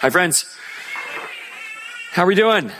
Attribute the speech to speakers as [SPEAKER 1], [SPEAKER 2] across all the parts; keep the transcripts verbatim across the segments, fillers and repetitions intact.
[SPEAKER 1] Hi, friends. How are we doing?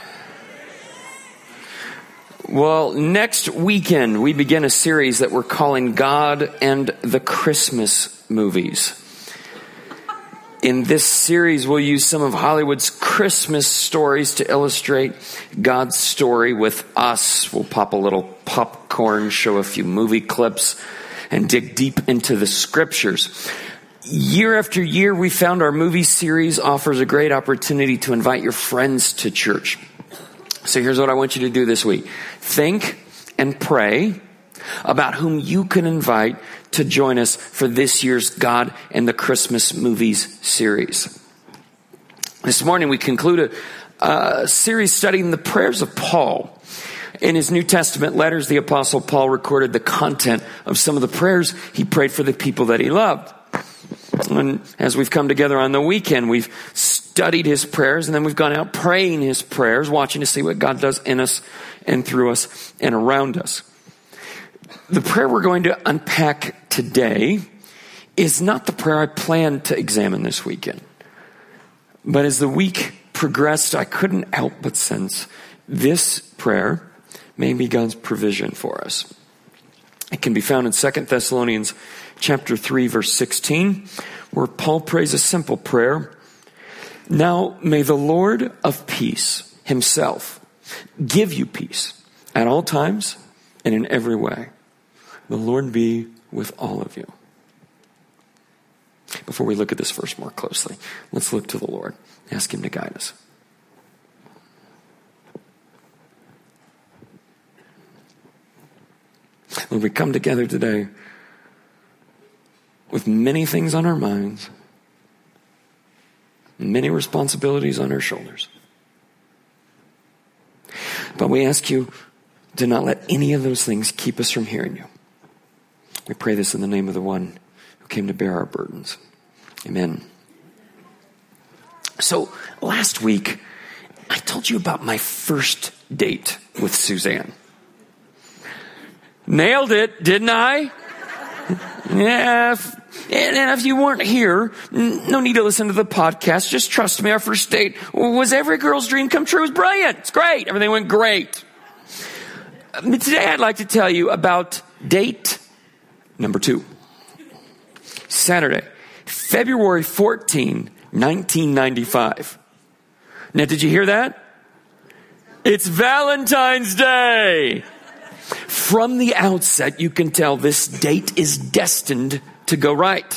[SPEAKER 1] Well, next weekend, we begin a series that we're calling God and the Christmas Movies. In this series, we'll use some of Hollywood's Christmas stories to illustrate God's story with us. We'll pop a little popcorn, show a few movie clips, and dig deep into the scriptures. Year after year, we found our movie series offers a great opportunity to invite your friends to church. So here's what I want you to do this week. Think and pray about whom you can invite to join us for this year's God and the Christmas Movies series. This morning, we conclude a, a series studying the prayers of Paul. In his New Testament letters, the Apostle Paul recorded the content of some of the prayers he prayed for the people that he loved. And as we've come together on the weekend, we've studied his prayers, and then we've gone out praying his prayers, watching to see what God does in us and through us and around us. The prayer we're going to unpack today is not the prayer I planned to examine this weekend. But as the week progressed, I couldn't help but sense this prayer may be God's provision for us. It can be found in Second Thessalonians chapter three, verse sixteen, where Paul prays a simple prayer. Now may the Lord of peace himself give you peace at all times and in every way. The Lord be with all of you. Before we look at this verse more closely, let's look to the Lord. Ask him to guide us. When we come together today with many things on our minds, many responsibilities on our shoulders, but we ask you to not let any of those things keep us from hearing you. We pray this in the name of the one who came to bear our burdens. Amen. So last week, I told you about my first date with Suzanne. Nailed it, didn't I? Yeah. If, and if you weren't here, no need to listen to the podcast. Just trust me, our first date was every girl's dream come true. It was brilliant. It's great. Everything went great. But today I'd like to tell you about date number two. Saturday, February fourteenth, nineteen ninety-five. Now, did you hear that? It's Valentine's Day. From the outset, you can tell this date is destined to go right.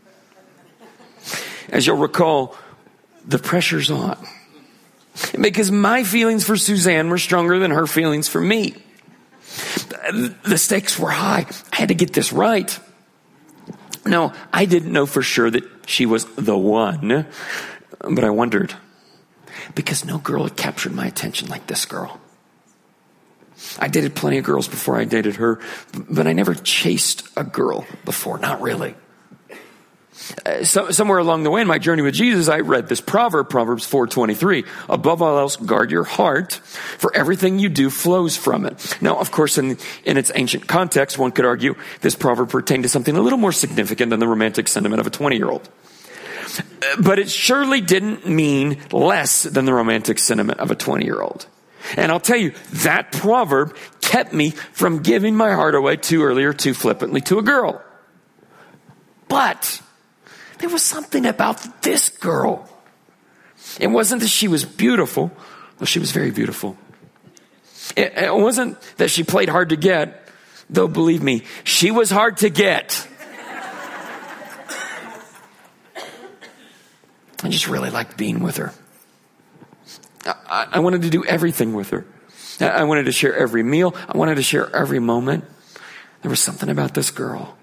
[SPEAKER 1] As you'll recall, the pressure's on. Because my feelings for Suzanne were stronger than her feelings for me. The stakes were high. I had to get this right. No, I didn't know for sure that she was the one, but I wondered. Because no girl had captured my attention like this girl. I dated plenty of girls before I dated her, but I never chased a girl before. Not really. Uh, so, somewhere along the way in my journey with Jesus, I read this proverb, Proverbs four twenty-three. Above all else, guard your heart, for everything you do flows from it. Now, of course, in, in its ancient context, one could argue this proverb pertained to something a little more significant than the romantic sentiment of a twenty-year-old. But it surely didn't mean less than the romantic sentiment of a twenty-year-old. And I'll tell you, that proverb kept me from giving my heart away too early or too flippantly to a girl. But there was something about this girl. It wasn't that she was beautiful, though she was very beautiful. It, it wasn't that she played hard to get, though believe me, she was hard to get. I just really liked being with her. I, I wanted to do everything with her. I wanted to share every meal. I wanted to share every moment. There was something about this girl.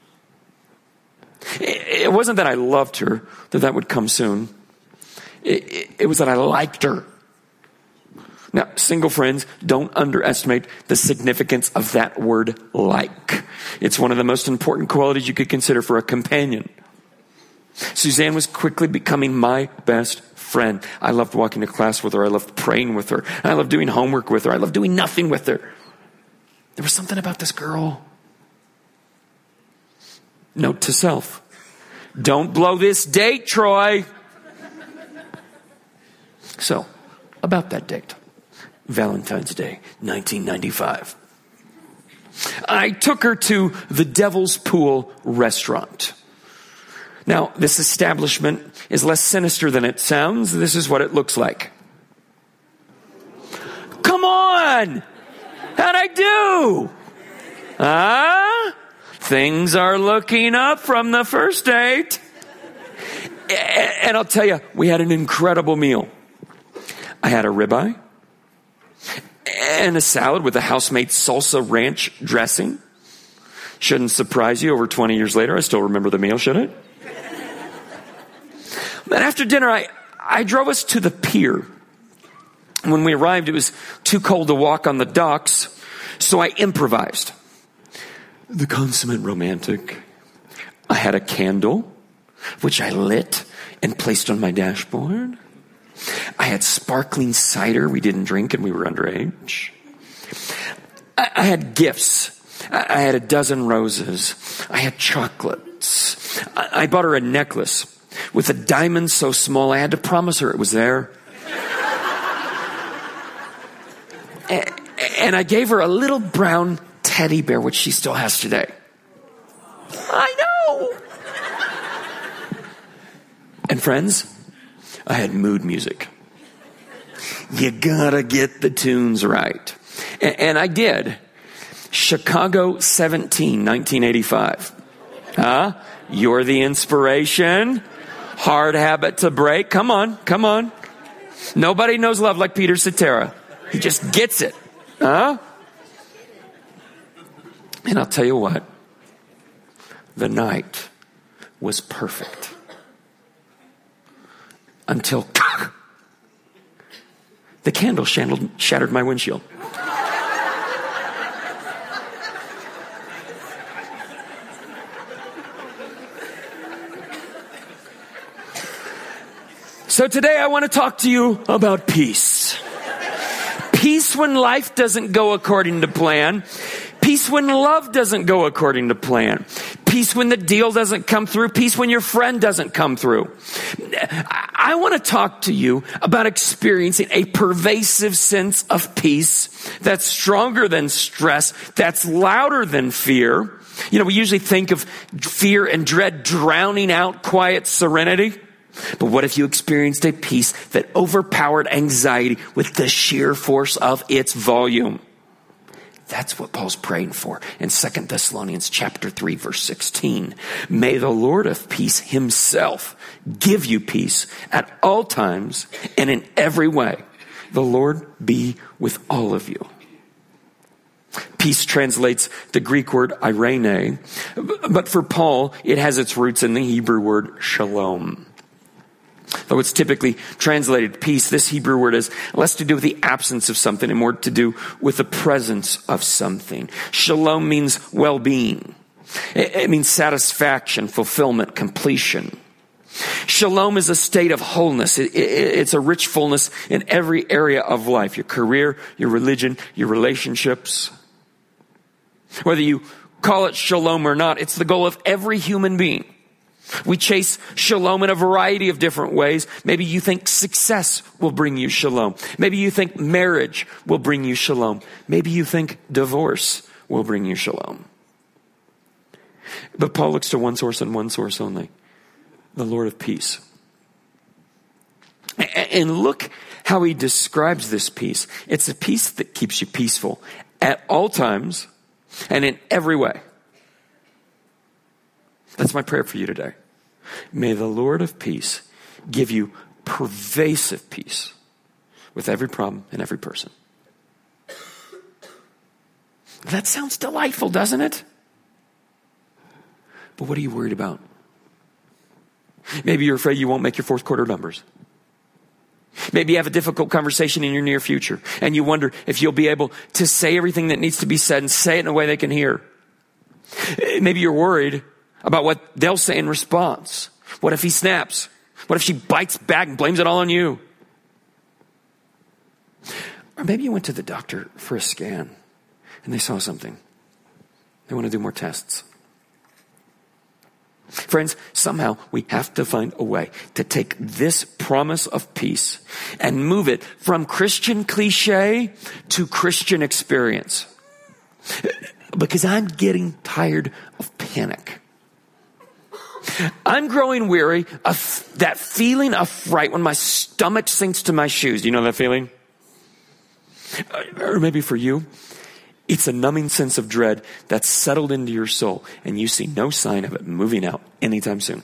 [SPEAKER 1] It, it wasn't that I loved her, that that would come soon. It, it, it was that I liked her. Now, single friends, don't underestimate the significance of that word like. It's one of the most important qualities you could consider for a companion. Suzanne was quickly becoming my best friend. I loved walking to class with her. I loved praying with her. I loved doing homework with her. I loved doing nothing with her. There was something about this girl. Note to self. Don't blow this date, Troy. So, about that date, Valentine's Day, nineteen ninety-five. I took her to the Devil's Pool restaurant. Now, this establishment is less sinister than it sounds. This is what it looks like. Come on! How'd I do? Ah? Things are looking up from the first date. And I'll tell you, we had an incredible meal. I had a ribeye and a salad with a housemade salsa ranch dressing. Shouldn't surprise you, over twenty years later, I still remember the meal, should it? But after dinner, I, I drove us to the pier. When we arrived, it was too cold to walk on the docks, so I improvised. The consummate romantic. I had a candle, which I lit and placed on my dashboard. I had sparkling cider we didn't drink and we were underage. I, I had gifts. I, I had a dozen roses. I had chocolates. I, I bought her a necklace with a diamond so small I had to promise her it was there. and, and I gave her a little brown teddy bear, which she still has today. I know. And friends, I had mood music. You gotta get the tunes right. And, and I did. Chicago seventeen, nineteen eighty-five. Huh? You're the inspiration. Hard habit to break. Come on, come on. Nobody knows love like Peter Cetera. He just gets it. Huh? And I'll tell you what. The night was perfect. Until the candle shattered my windshield. So today I want to talk to you about peace. Peace when life doesn't go according to plan. Peace when love doesn't go according to plan. Peace when the deal doesn't come through. Peace when your friend doesn't come through. I want to talk to you about experiencing a pervasive sense of peace that's stronger than stress, that's louder than fear. You know, we usually think of fear and dread drowning out quiet serenity. But what if you experienced a peace that overpowered anxiety with the sheer force of its volume? That's what Paul's praying for in Second Thessalonians chapter three, verse sixteen. May the Lord of peace himself give you peace at all times and in every way. The Lord be with all of you. Peace translates the Greek word eirene, but for Paul, it has its roots in the Hebrew word shalom. Though it's typically translated peace, this Hebrew word has less to do with the absence of something and more to do with the presence of something. Shalom means well-being. It means satisfaction, fulfillment, completion. Shalom is a state of wholeness. It's a rich fullness in every area of life. Your career, your religion, your relationships. Whether you call it shalom or not, it's the goal of every human being. We chase shalom in a variety of different ways. Maybe you think success will bring you shalom. Maybe you think marriage will bring you shalom. Maybe you think divorce will bring you shalom. But Paul looks to one source and one source only, the Lord of peace. And look how he describes this peace. It's a peace that keeps you peaceful at all times and in every way. That's my prayer for you today. May the Lord of peace give you pervasive peace with every problem and every person. That sounds delightful, doesn't it? But what are you worried about? Maybe you're afraid you won't make your fourth quarter numbers. Maybe you have a difficult conversation in your near future and you wonder if you'll be able to say everything that needs to be said and say it in a way they can hear. Maybe you're worried about what they'll say in response. What if he snaps? What if she bites back and blames it all on you? Or maybe you went to the doctor for a scan and they saw something. They want to do more tests. Friends, somehow we have to find a way to take this promise of peace and move it from Christian cliche to Christian experience. Because I'm getting tired of panic. I'm growing weary of that feeling of fright when my stomach sinks to my shoes. Do you know that feeling? Or maybe for you, it's a numbing sense of dread that's settled into your soul, and you see no sign of it moving out anytime soon.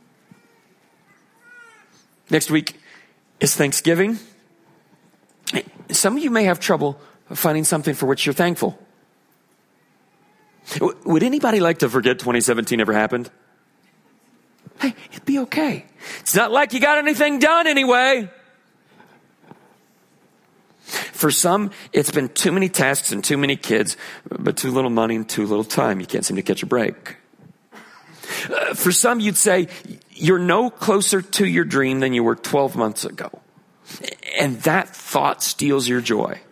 [SPEAKER 1] Next week is Thanksgiving. Some of you may have trouble finding something for which you're thankful. Would anybody like to forget twenty seventeen ever happened? Hey, it'd be okay. It's not like you got anything done anyway. For some, it's been too many tasks and too many kids, but too little money and too little time. You can't seem to catch a break. Uh, for some, you'd say, you're no closer to your dream than you were twelve months ago. And that thought steals your joy.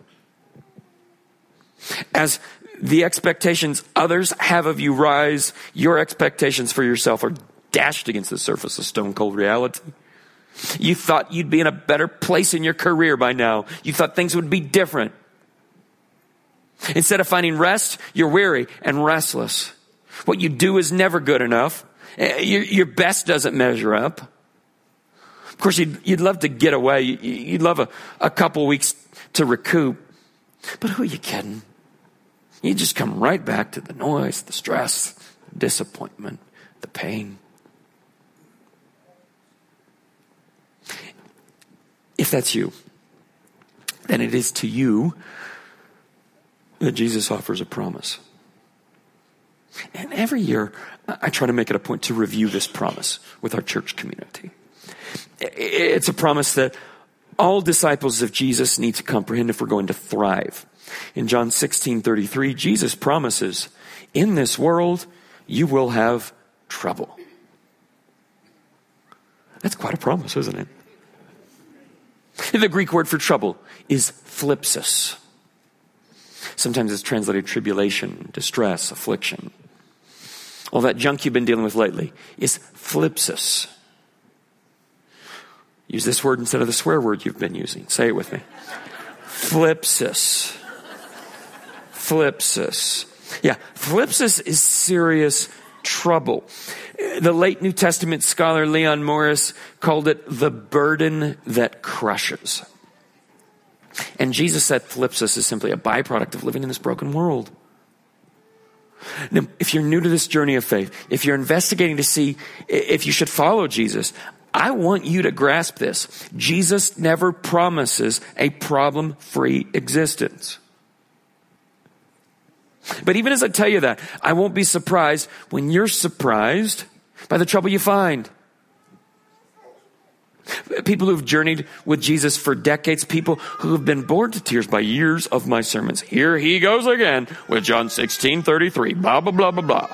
[SPEAKER 1] As the expectations others have of you rise, your expectations for yourself are dashed against the surface of stone cold reality. You thought you'd be in a better place in your career by now. You thought things would be different. Instead of finding rest, you're weary and restless. What you do is never good enough. Your, your best doesn't measure up. Of course, you'd, you'd love to get away. You'd love a, a couple weeks to recoup. But who are you kidding? You just come right back to the noise, the stress, the disappointment, the pain. If that's you, then it is to you that Jesus offers a promise. And every year, I try to make it a point to review this promise with our church community. It's a promise that all disciples of Jesus need to comprehend if we're going to thrive. In John sixteen thirty-three, Jesus promises, in this world, you will have trouble. That's quite a promise, isn't it? The Greek word for trouble is thlipsis. Sometimes it's translated tribulation, distress, affliction. All that junk you've been dealing with lately is thlipsis. Use this word instead of the swear word you've been using. Say it with me. Thlipsis. Thlipsis. Yeah, thlipsis is serious trouble. The late New Testament scholar Leon Morris called it the burden that crushes. And Jesus said thlipsis is simply a byproduct of living in this broken world. Now, if you're new to this journey of faith, if you're investigating to see if you should follow Jesus, I want you to grasp this. Jesus never promises a problem-free existence. But even as I tell you that, I won't be surprised when you're surprised by the trouble you find. People who've journeyed with Jesus for decades, people who have been bored to tears by years of my sermons. Here he goes again with John sixteen thirty-three, blah, blah, blah, blah, blah.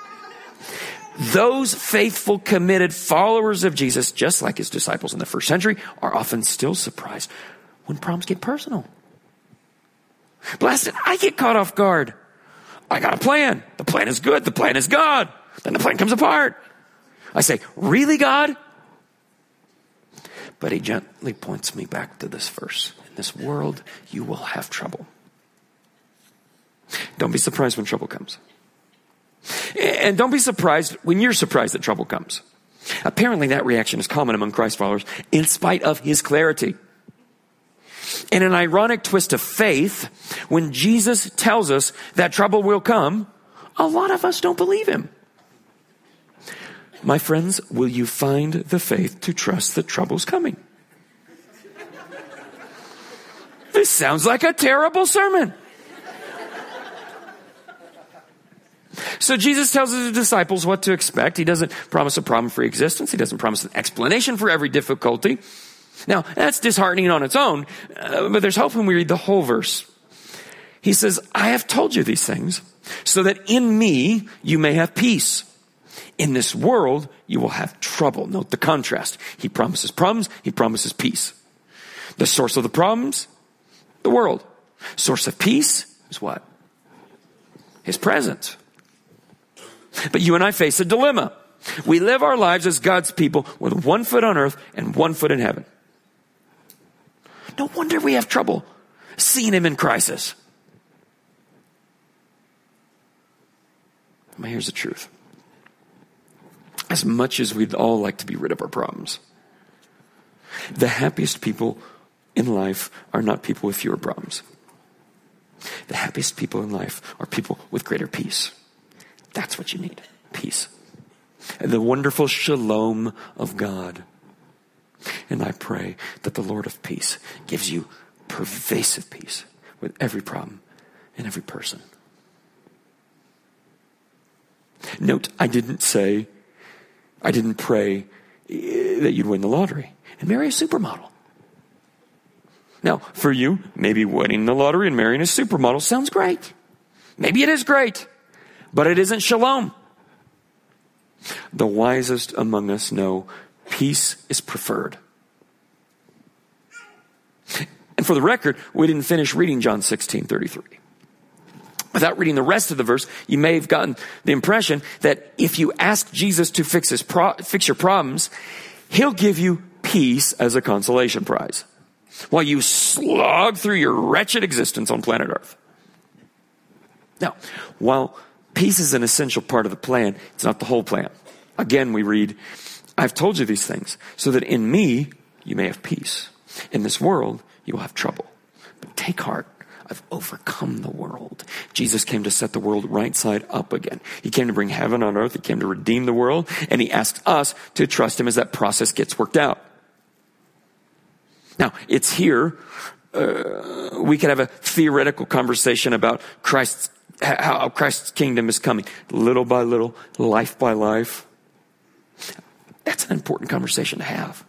[SPEAKER 1] Those faithful, committed followers of Jesus, just like his disciples in the first century, are often still surprised when problems get personal. Blasted, I get caught off guard. I got a plan. The plan is good. The plan is God. Then the plan comes apart. I say, really, God? But he gently points me back to this verse. In this world, you will have trouble. Don't be surprised when trouble comes. And don't be surprised when you're surprised that trouble comes. Apparently, that reaction is common among Christ followers in spite of his clarity. In an ironic twist of faith, when Jesus tells us that trouble will come, a lot of us don't believe him. My friends, will you find the faith to trust that trouble's coming? This sounds like a terrible sermon. So Jesus tells his disciples what to expect. He doesn't promise a problem-free existence. He doesn't promise an explanation for every difficulty. Now, that's disheartening on its own, uh, but there's hope when we read the whole verse. He says, I have told you these things so that in me you may have peace. In this world, you will have trouble. Note the contrast. He promises problems. He promises peace. The source of the problems, the world. Source of peace is what? His presence. But you and I face a dilemma. We live our lives as God's people with one foot on earth and one foot in heaven. No wonder we have trouble seeing him in crisis. But here's the truth. As much as we'd all like to be rid of our problems, the happiest people in life are not people with fewer problems. The happiest people in life are people with greater peace. That's what you need. Peace. And the wonderful shalom of God. And I pray that the Lord of peace gives you pervasive peace with every problem and every person. Note, I didn't say, I didn't pray that you'd win the lottery and marry a supermodel. Now, for you, maybe winning the lottery and marrying a supermodel sounds great. Maybe it is great, but it isn't shalom. The wisest among us know peace is preferred. And for the record, we didn't finish reading John sixteen thirty-three. Without reading the rest of the verse, you may have gotten the impression that if you ask Jesus to fix his pro- fix your problems, he'll give you peace as a consolation prize while you slog through your wretched existence on planet Earth. Now, while peace is an essential part of the plan, it's not the whole plan. Again, we read, I've told you these things so that in me you may have peace. In this world you will have trouble. But take heart. I've overcome the world. Jesus came to set the world right side up again. He came to bring heaven on earth. He came to redeem the world. And he asks us to trust him as that process gets worked out. Now, it's here. Uh, we could have a theoretical conversation about Christ's, how Christ's kingdom is coming. Little by little, life by life. That's an important conversation to have.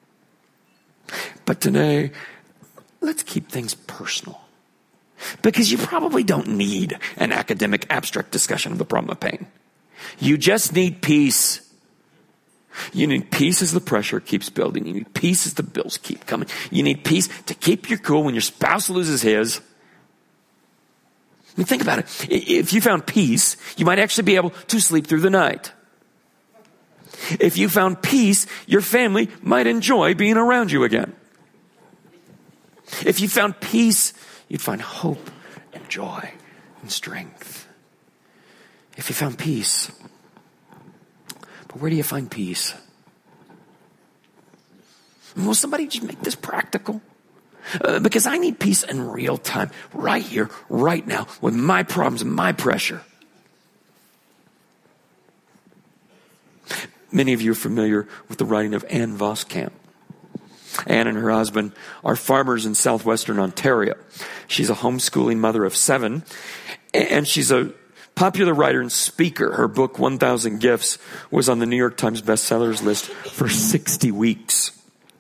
[SPEAKER 1] But today, let's keep things personal. Because you probably don't need an academic abstract discussion of the problem of pain. You just need peace. You need peace as the pressure keeps building. You need peace as the bills keep coming. You need peace to keep your cool when your spouse loses his. I mean, think about it. If you found peace, you might actually be able to sleep through the night. If you found peace, your family might enjoy being around you again. If you found peace, you'd find hope and joy and strength. If you found peace. But where do you find peace? Will somebody just make this practical? Uh, because I need peace in real time, right here, right now, with my problems and my pressure. Many of you are familiar with the writing of Anne Voskamp. Anne and her husband are farmers in southwestern Ontario. She's a homeschooling mother of seven, and she's a popular writer and speaker. Her book, one thousand Gifts, was on the New York Times bestsellers list for sixty weeks.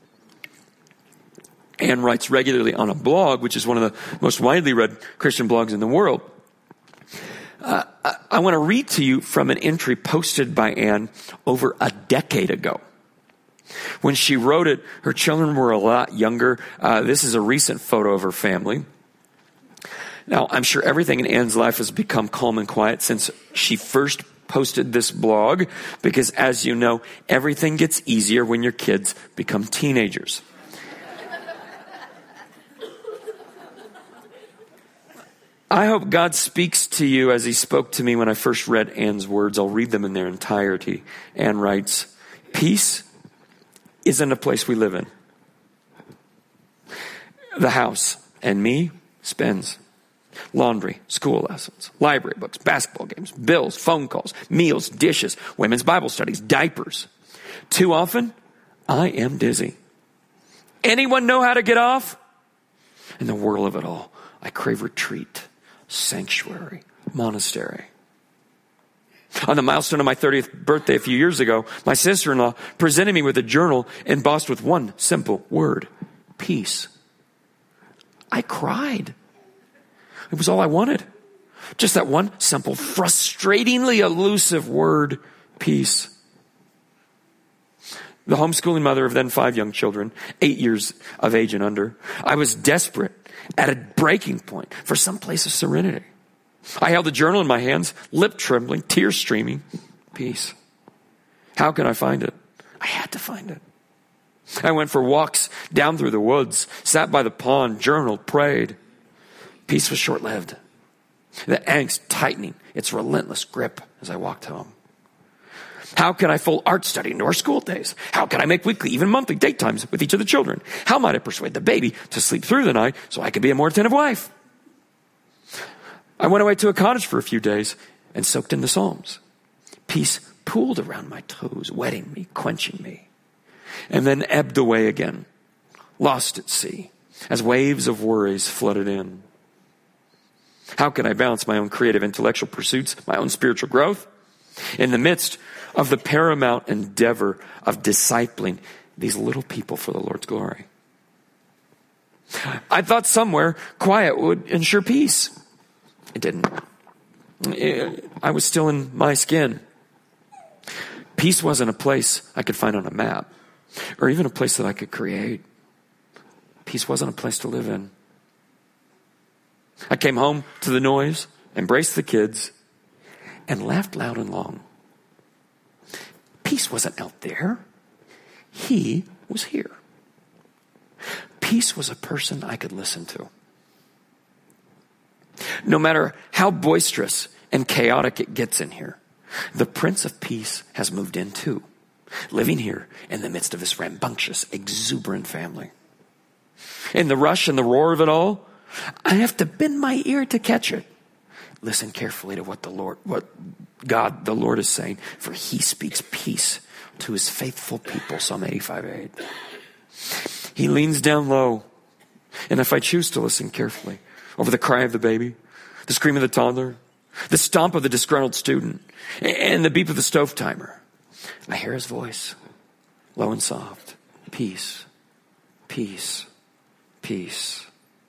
[SPEAKER 1] Anne writes regularly on a blog, which is one of the most widely read Christian blogs in the world. Uh, I, I want to read to you from an entry posted by Anne over a decade ago. When she wrote it, her children were a lot younger. Uh, this is a recent photo of her family. Now, I'm sure everything in Anne's life has become calm and quiet since she first posted this blog, because as you know, everything gets easier when your kids become teenagers. I hope God speaks to you as he spoke to me when I first read Anne's words. I'll read them in their entirety. Anne writes, peace isn't a place we live in. The house and me spends laundry, school lessons, library books, basketball games, bills, phone calls, meals, dishes, women's Bible studies, diapers. Too often, I am dizzy. Anyone know how to get off? In the whirl of it all, I crave retreat, sanctuary, monastery. On the milestone of my thirtieth birthday a few years ago, my sister-in-law presented me with a journal embossed with one simple word, peace. I cried. It was all I wanted. Just that one simple, frustratingly elusive word, peace. The homeschooling mother of then five young children, eight years of age and under, I was desperate, at a breaking point, for some place of serenity. I held the journal in my hands, lip trembling, tears streaming. Peace. How can I find it? I had to find it. I went for walks down through the woods, sat by the pond, journaled, prayed. Peace was short-lived. The angst tightening its relentless grip as I walked home. How can I fold art study into our school days? How can I make weekly, even monthly date times with each of the children? How might I persuade the baby to sleep through the night so I could be a more attentive wife? I went away to a cottage for a few days and soaked in the Psalms. Peace pooled around my toes, wetting me, quenching me, and then ebbed away again, lost at sea, as waves of worries flooded in. How can I balance my own creative intellectual pursuits, my own spiritual growth, in the midst of the paramount endeavor of discipling these little people for the Lord's glory? I thought somewhere quiet would ensure peace. It didn't. It, I was still in my skin. Peace wasn't a place I could find on a map, or even a place that I could create. Peace wasn't a place to live in. I came home to the noise, embraced the kids, and laughed loud and long. Peace wasn't out there. He was here. Peace was a person I could listen to. No matter how boisterous and chaotic it gets in here, the Prince of Peace has moved in too, living here in the midst of this rambunctious, exuberant family. In the rush and the roar of it all, I have to bend my ear to catch it. Listen carefully to what the Lord, what God, the Lord, is saying, for he speaks peace to his faithful people. Psalm eighty-five eight. He leans down low, and if I choose to listen carefully, over the cry of the baby, the scream of the toddler, the stomp of the disgruntled student, and the beep of the stove timer, I hear his voice, low and soft. Peace, peace, peace.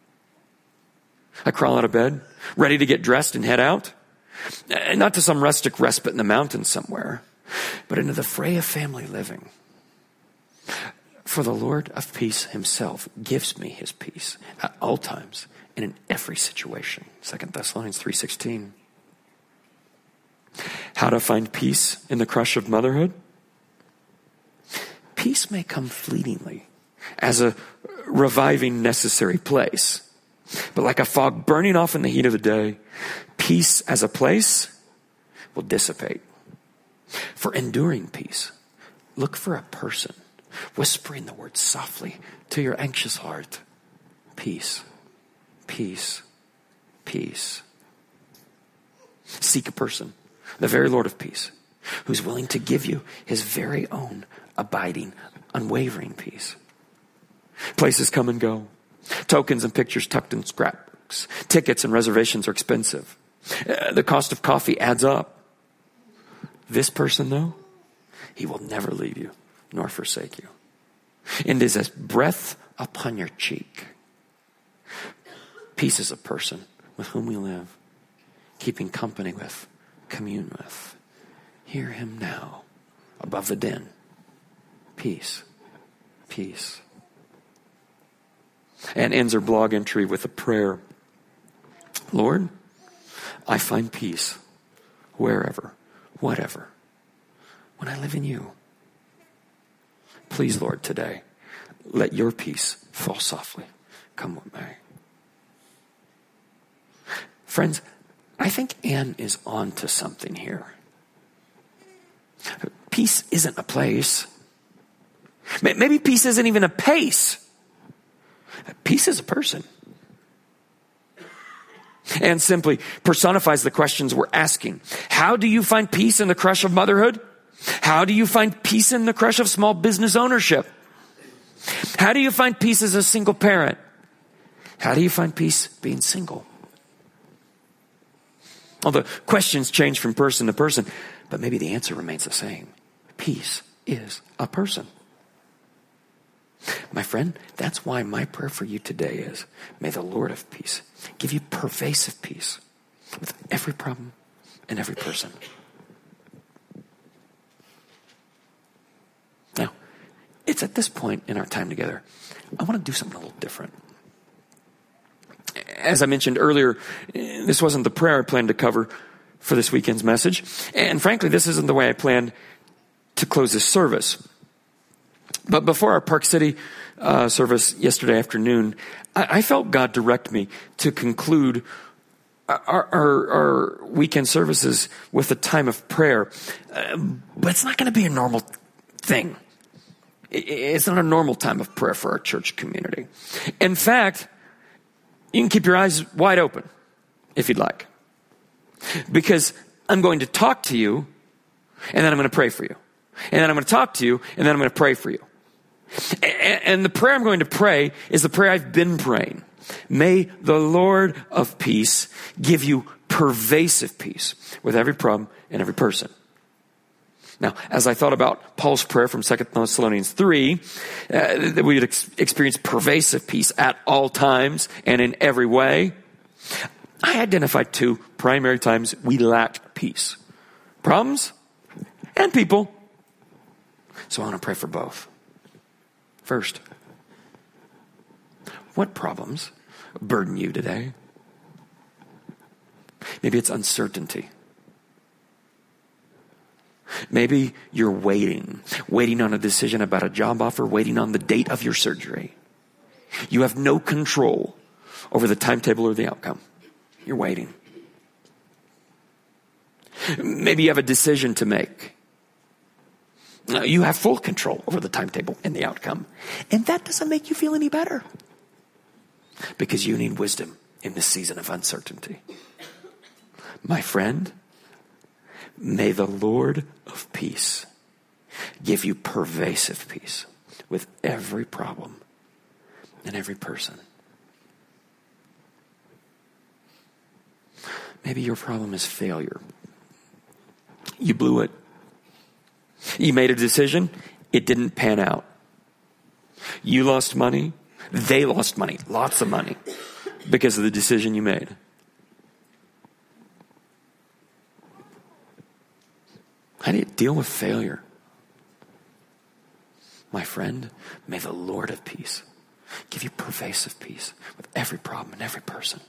[SPEAKER 1] I crawl out of bed, ready to get dressed and head out. Not to some rustic respite in the mountains somewhere, but into the fray of family living. For the Lord of peace himself gives me his peace at all times and in every situation. Second Thessalonians three sixteen. How to find peace in the crush of motherhood? Peace may come fleetingly as a reviving necessary place. But like a fog burning off in the heat of the day, peace as a place will dissipate. For enduring peace, look for a person whispering the word softly to your anxious heart. Peace, peace, peace. Seek a person, the very Lord of peace, who's willing to give you his very own abiding, unwavering peace. Places come and go. Tokens and pictures tucked in scrapbooks. Tickets and reservations are expensive. Uh, the cost of coffee adds up. This person, though, he will never leave you nor forsake you. And is as breath upon your cheek. Peace is a person with whom we live, keeping company with, commune with. Hear him now, above the din. Peace, peace. And ends her blog entry with a prayer. Lord, I find peace wherever, whatever, when I live in you. Please, Lord, today, let your peace fall softly. Come what may. Friends, I think Anne is on to something here. Peace isn't a place. Maybe peace isn't even a pace. Peace is a person. And simply personifies the questions we're asking. How do you find peace in the crush of motherhood? How do you find peace in the crush of small business ownership? How do you find peace as a single parent? How do you find peace being single? Well, the questions change from person to person, but maybe the answer remains the same. Peace is a person. My friend, that's why my prayer for you today is, may the Lord of peace give you pervasive peace with every problem and every person. Now, it's at this point in our time together, I want to do something a little different. As I mentioned earlier, this wasn't the prayer I planned to cover for this weekend's message. And frankly, this isn't the way I planned to close this service. But before our Park City uh, service yesterday afternoon, I, I felt God direct me to conclude our, our, our weekend services with a time of prayer. Uh, but it's not going to be a normal thing. It, it's not a normal time of prayer for our church community. In fact, you can keep your eyes wide open if you'd like. Because I'm going to talk to you, and then I'm going to pray for you. And then I'm going to talk to you, and then I'm going to pray for you. And, and the prayer I'm going to pray is the prayer I've been praying. May the Lord of peace give you pervasive peace with every problem and every person. Now, as I thought about Paul's prayer from Second Thessalonians three, uh, that we would ex- experience pervasive peace at all times and in every way, I identified two primary times we lacked peace. Problems and people. So I want to pray for both. First, what problems burden you today? Maybe it's uncertainty. Maybe you're waiting, waiting on a decision about a job offer, waiting on the date of your surgery. You have no control over the timetable or the outcome. You're waiting. Maybe you have a decision to make. You have full control over the timetable and the outcome. And that doesn't make you feel any better. Because you need wisdom in this season of uncertainty. My friend, may the Lord of peace give you pervasive peace with every problem and every person. Maybe your problem is failure. You blew it. You made a decision. It didn't pan out. You lost money. They lost money. Lots of money. Because of the decision you made. How do you deal with failure? My friend, may the Lord of peace give you pervasive peace with every problem and every person.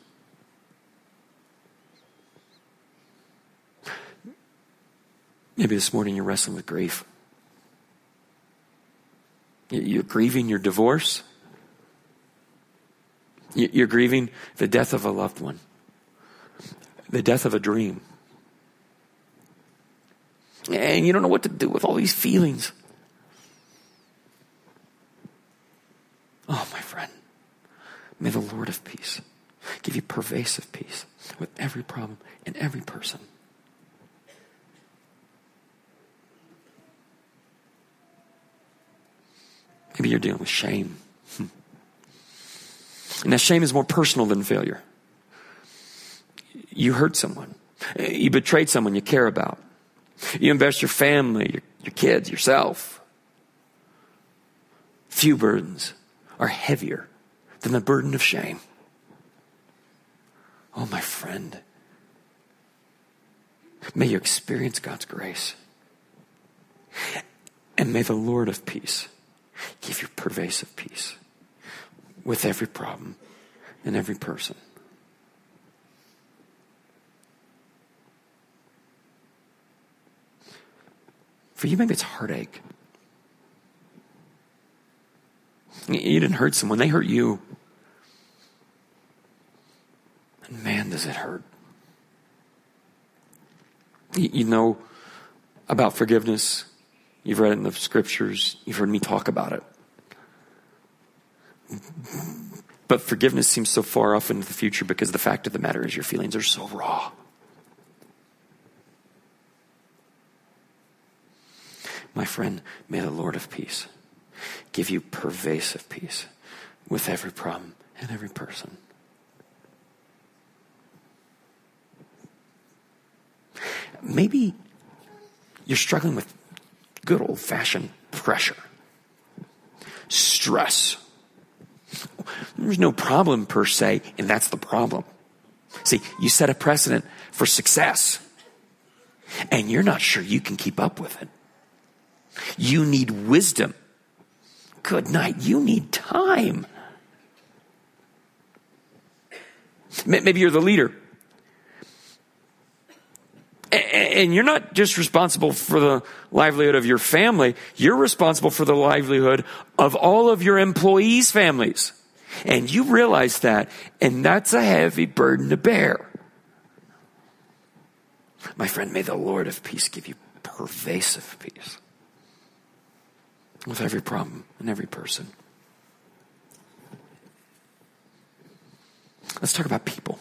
[SPEAKER 1] Maybe this morning you're wrestling with grief. You're grieving your divorce. You're grieving the death of a loved one. The death of a dream. And you don't know what to do with all these feelings. Oh, my friend, may the Lord of peace give you pervasive peace with every problem and every person. Maybe you're dealing with shame. And that shame is more personal than failure. You hurt someone. You betrayed someone you care about. You embarrassed your family, your, your kids, yourself. Few burdens are heavier than the burden of shame. Oh, my friend, may you experience God's grace. And may the Lord of peace give you pervasive peace with every problem and every person. For you, maybe it's heartache. You didn't hurt someone, they hurt you. And man, does it hurt. You know about forgiveness. You've read it in the scriptures. You've heard me talk about it. But forgiveness seems so far off into the future because the fact of the matter is your feelings are so raw. My friend, may the Lord of peace give you pervasive peace with every problem and every person. Maybe you're struggling with good old-fashioned pressure, stress. There's no problem per se, and that's the problem. See, you set a precedent for success, and you're not sure you can keep up with it. You need wisdom. Good night. You need time. Maybe you're the leader. And you're not just responsible for the livelihood of your family. You're responsible for the livelihood of all of your employees' families. And you realize that, and that's a heavy burden to bear. My friend, may the Lord of peace give you pervasive peace with every problem and every person. Let's talk about people.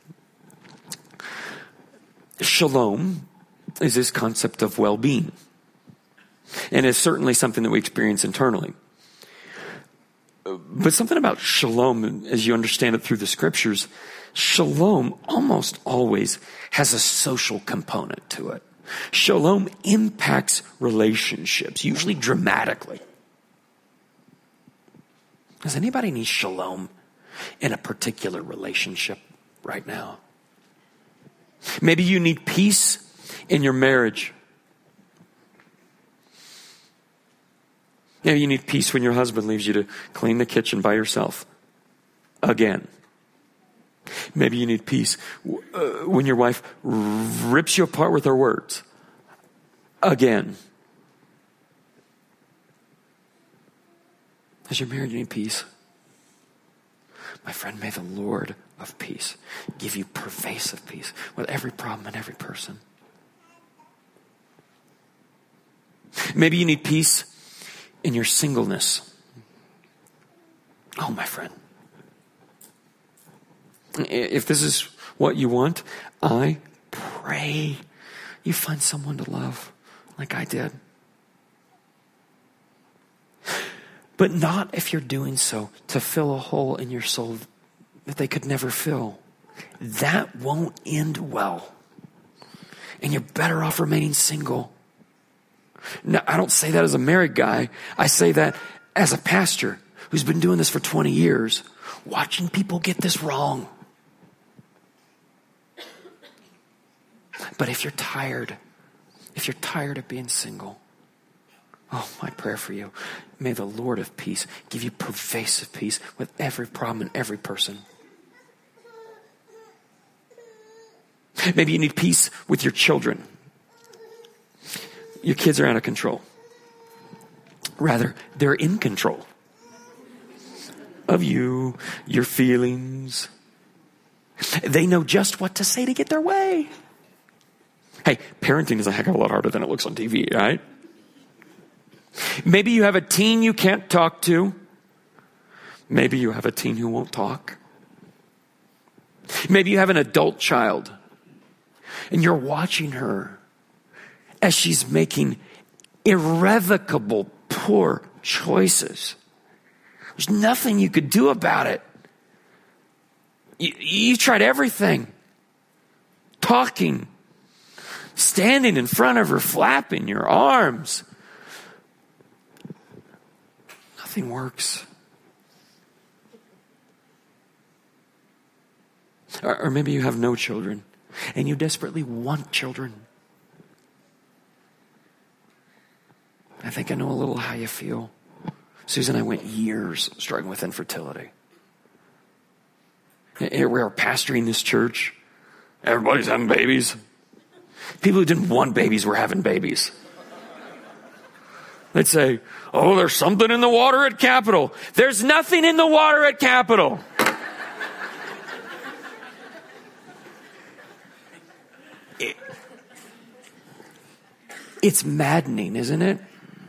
[SPEAKER 1] Shalom is this concept of well-being. And it's certainly something that we experience internally. But something about shalom, as you understand it through the scriptures, shalom almost always has a social component to it. Shalom impacts relationships, usually dramatically. Does anybody need shalom in a particular relationship right now? Maybe you need peace in your marriage. Maybe you need peace when your husband leaves you to clean the kitchen by yourself again. Maybe you need peace uh, when your wife rips you apart with her words again. Does your marriage need peace? My friend, may the Lord of peace give you pervasive peace with every problem and every person. Maybe you need peace in your singleness. Oh, my friend. If this is what you want, I pray you find someone to love like I did. But not if you're doing so to fill a hole in your soul that they could never fill. That won't end well. And you're better off remaining single. Now, I don't say that as a married guy. I say that as a pastor who's been doing this for twenty years, watching people get this wrong. But if you're tired, if you're tired of being single, oh, my prayer for you, may the Lord of peace give you pervasive peace with every problem and every person. Maybe you need peace with your children. Your kids are out of control. Rather, they're in control of you, your feelings. They know just what to say to get their way. Hey, parenting is a heck of a lot harder than it looks on T V, right? Maybe you have a teen you can't talk to. Maybe you have a teen who won't talk. Maybe you have an adult child and you're watching her as she's making irrevocable, poor choices. There's nothing you could do about it. You, you tried everything. Talking, standing in front of her, flapping your arms. Nothing works. Or, or maybe you have no children and you desperately want children. I think I know a little how you feel. Susan and I went years struggling with infertility. Here we are pastoring this church. Everybody's having babies. People who didn't want babies were having babies. They'd say, oh, there's something in the water at Capitol. There's nothing in the water at Capitol. it, it's maddening, isn't it?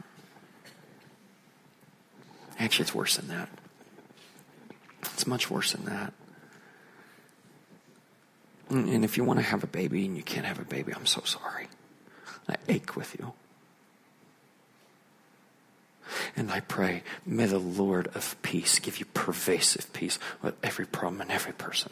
[SPEAKER 1] Actually, it's worse than that. It's much worse than that. And if you want to have a baby and you can't have a baby, I'm so sorry. I ache with you. And I pray, may the Lord of peace give you pervasive peace with every problem and every person.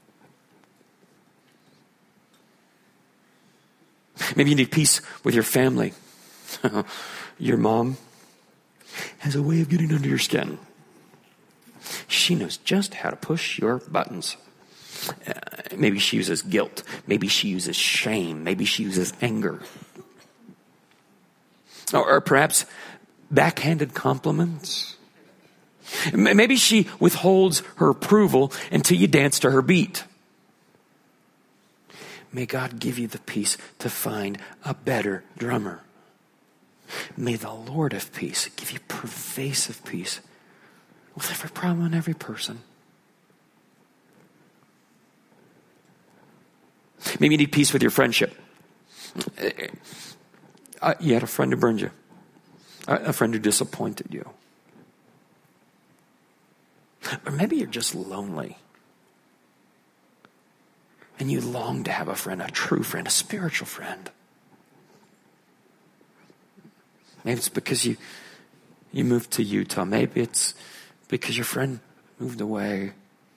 [SPEAKER 1] Maybe you need peace with your family. Your mom has a way of getting under your skin. She knows just how to push your buttons. Uh, maybe she uses guilt. Maybe she uses shame. Maybe she uses anger. Or, or perhaps backhanded compliments. Maybe she withholds her approval until you dance to her beat. May God give you the peace to find a better drummer. May the Lord of peace give you pervasive peace with every problem and every person. Maybe you need peace with your friendship. Uh, you had a friend who burned you. A friend who disappointed you. Or maybe you're just lonely. And you long to have a friend, a true friend, a spiritual friend. Maybe it's because you you moved to Utah. Maybe it's because your friend moved away.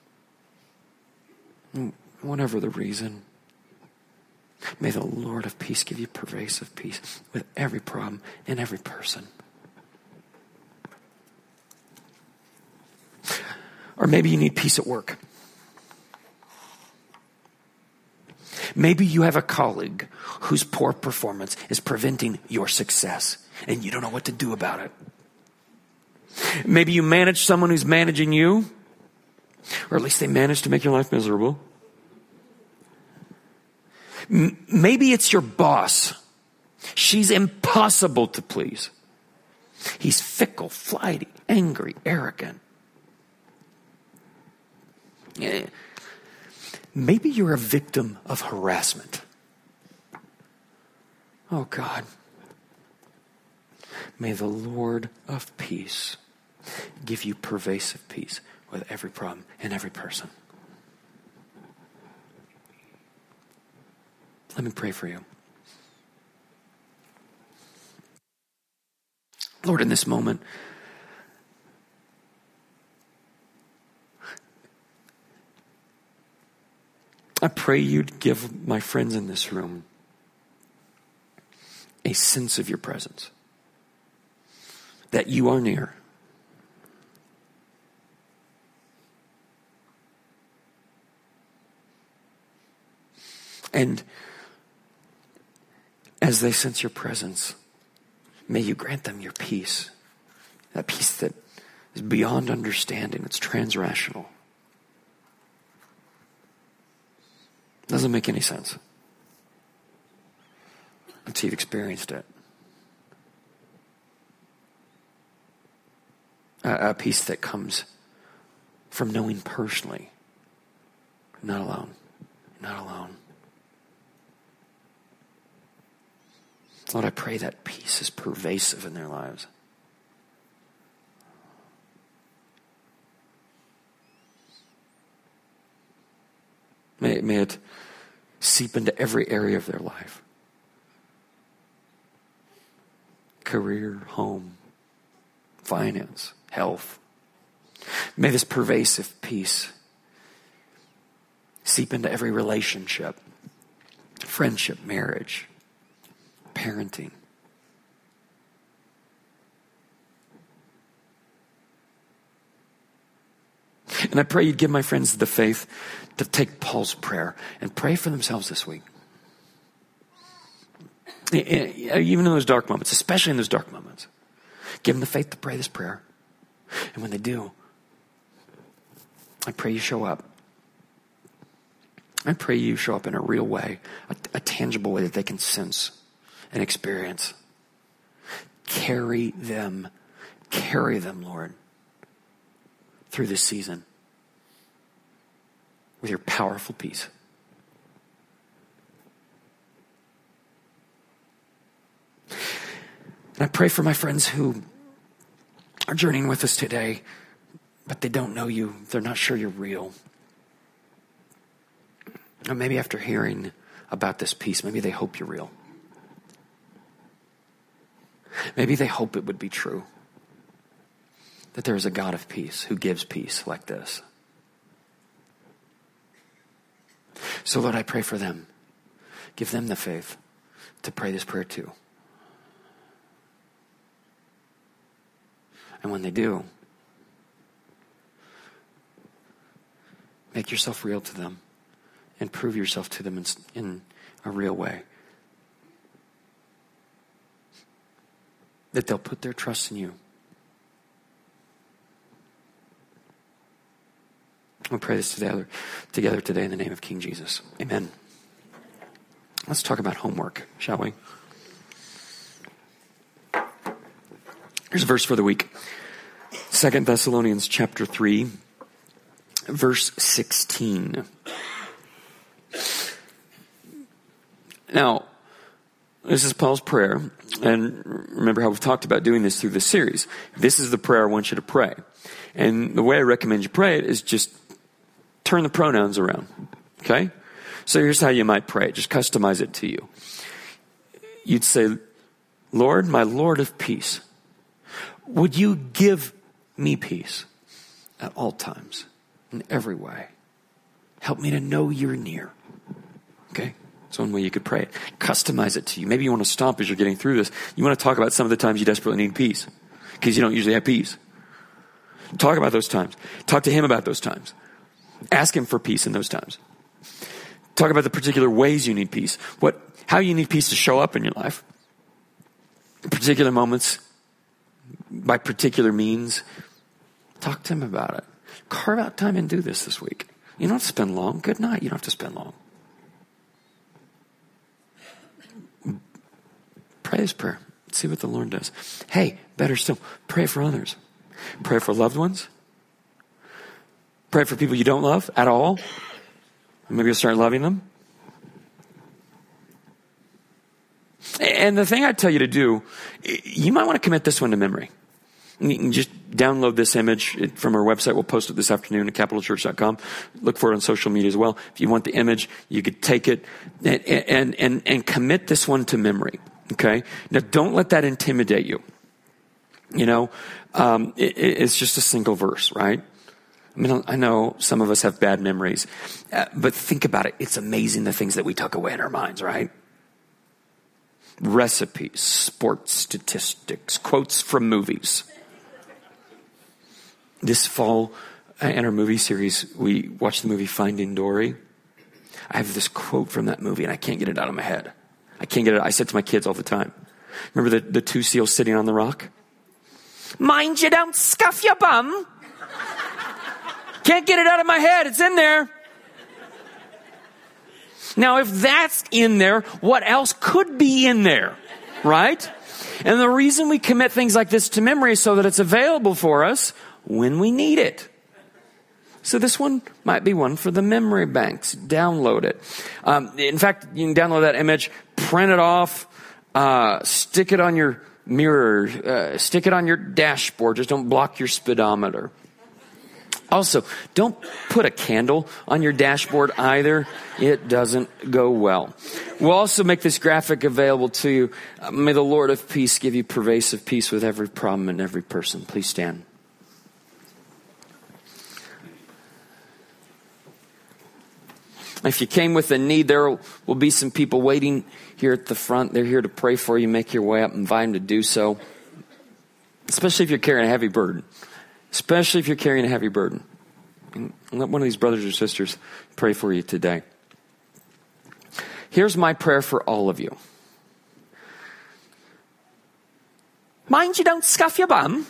[SPEAKER 1] Whatever the reason. May the Lord of peace give you pervasive peace with every problem and every person. Or maybe you need peace at work. Maybe you have a colleague whose poor performance is preventing your success, and you don't know what to do about it. Maybe you manage someone who's managing you, or at least they manage to make your life miserable. M- maybe it's your boss. She's impossible to please. He's fickle, flighty, angry, arrogant. Yeah. Maybe you're a victim of harassment. Oh God. May the Lord of peace give you pervasive peace with every problem and every person. Let me pray for you. Lord, in this moment, I pray you'd give my friends in this room a sense of your presence, that you are near. And as they sense your presence, may you grant them your peace, that peace that is beyond understanding, it's transrational. Doesn't make any sense until you've experienced it. A, a peace that comes from knowing personally, not alone, not alone. Lord, I pray that peace is pervasive in their lives. May, may it seep into every area of their life. Career, home, finance, health. May this pervasive peace seep into every relationship, friendship, marriage, parenting. And I pray you'd give my friends the faith to take Paul's prayer and pray for themselves this week. Even in those dark moments, especially in those dark moments. Give them the faith to pray this prayer. And when they do, I pray you show up. I pray you show up in a real way, a, a tangible way that they can sense and experience. Carry them, carry them, Lord, through this season with your powerful peace. And I pray for my friends who are journeying with us today, but they don't know you. They're not sure you're real. Or maybe after hearing about this peace, maybe they hope you're real. Maybe they hope it would be true that there is a God of peace who gives peace like this. So Lord, I pray for them. Give them the faith to pray this prayer too. And when they do, make yourself real to them and prove yourself to them in, in a real way. That they'll put their trust in you. We'll pray this together, together today in the name of King Jesus. Amen. Let's talk about homework, shall we? Here's a verse for the week. Second Thessalonians chapter three, verse sixteen. Now, this is Paul's prayer. And remember how we've talked about doing this through this series. This is the prayer I want you to pray. And the way I recommend you pray it is just turn the pronouns around. Okay? So here's how you might pray it. Just customize it to you. You'd say, Lord, my Lord of peace, would you give me peace at all times, in every way? Help me to know you're near. Okay? That's one way you could pray it. Customize it to you. Maybe you want to stop as you're getting through this. You want to talk about some of the times you desperately need peace, because you don't usually have peace. Talk about those times. Talk to him about those times. Ask him for peace in those times. Talk about the particular ways you need peace. What, how you need peace to show up in your life. Particular moments, by particular means. Talk to him about it. Carve out time and do this this week. You don't have to spend long. Good night. You don't have to spend long. Pray this prayer. See what the Lord does. Hey, better still, pray for others. Pray for loved ones. Pray for people you don't love at all. Maybe you'll start loving them. And the thing I'd tell you to do, you might want to commit this one to memory. You can just download this image from our website. We'll post it this afternoon at capital church dot com. Look for it on social media as well. If you want the image, you could take it and, and, and, and commit this one to memory. Okay? Now, don't let that intimidate you. You know, um, it, it's just a single verse, right? I mean, I know some of us have bad memories, uh, but think about it. It's amazing the things that we tuck away in our minds, right? Recipes, sports statistics, quotes from movies. This fall, uh, in our movie series, we watched the movie Finding Dory. I have this quote from that movie, and I can't get it out of my head. I can't get it. I said to my kids all the time. Remember the, the two seals sitting on the rock? Mind you don't scuff your bum. Can't get it out of my head. It's in there. Now, if that's in there, what else could be in there? Right? And the reason we commit things like this to memory is so that it's available for us when we need it. So this one might be one for the memory banks. Download it. Um, in fact, you can download that image, print it off, uh, stick it on your mirror, uh, stick it on your dashboard. Just don't block your speedometer. Also, don't put a candle on your dashboard either. It doesn't go well. We'll also make this graphic available to you. Uh, may the Lord of peace give you pervasive peace with every problem and every person. Please stand. If you came with a need, there will be some people waiting here at the front. They're here to pray for you. Make your way up. Invite them to do so. Especially if you're carrying a heavy burden. Especially if you're carrying a heavy burden. And let one of these brothers or sisters pray for you today. Here's my prayer for all of you. Mind you don't scuff your bum.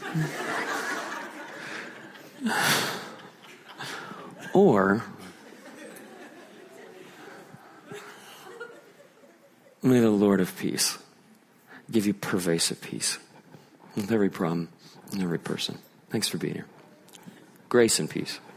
[SPEAKER 1] Or may the Lord of peace give you pervasive peace with every problem and every person. Thanks for being here. Grace and peace.